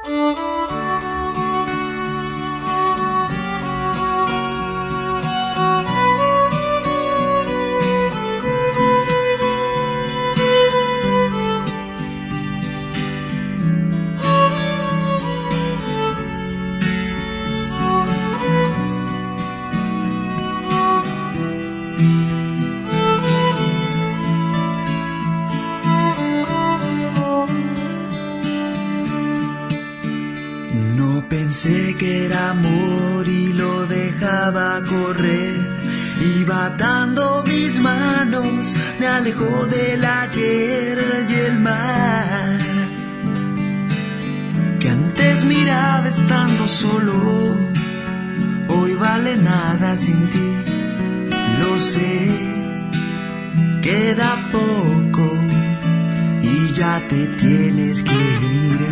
Pensé que era amor y lo dejaba correr. Iba atando mis manos, me alejó del ayer y el mar que antes miraba estando solo. Hoy vale nada sin ti, lo sé, queda poco y ya te tienes que ir.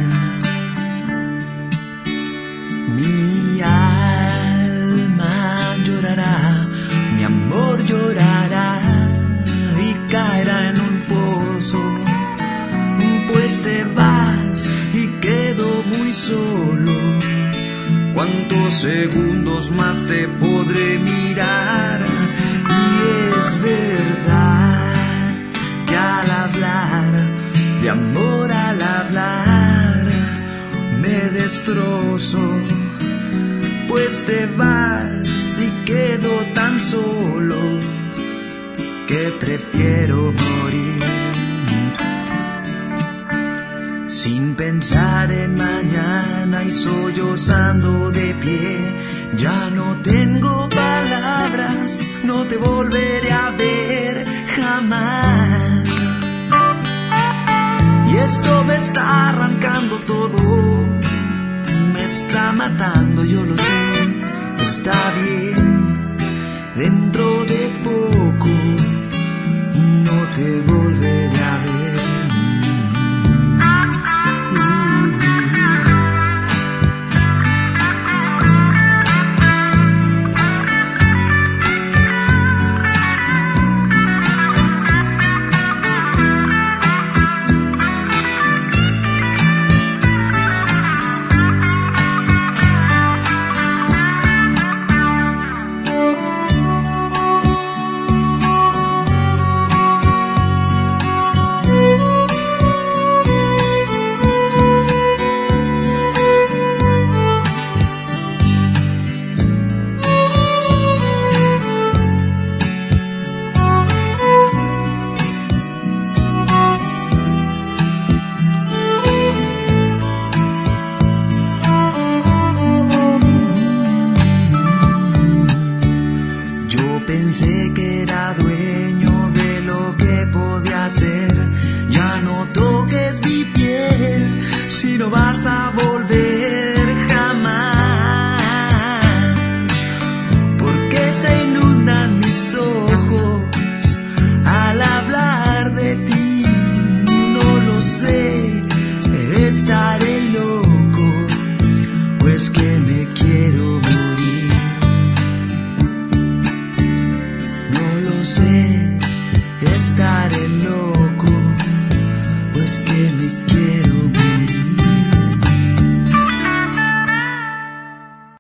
Mi alma llorará, mi amor llorará y caerá en un pozo, pues te vas y quedo muy solo. ¿Cuántos segundos más te podré mirar? Y es verdad que al hablar de amor, al hablar me destrozo, pues te vas y quedo tan solo que prefiero morir. Sin pensar en mañana y sollozando de pie, ya no tengo palabras, no te volveré a ver jamás. Y esto me está arrancando todo, me está matando, yo lo sé. Está bien, dentro de poco no te volveré a ver. Pensé que era dueño de lo que podía hacer,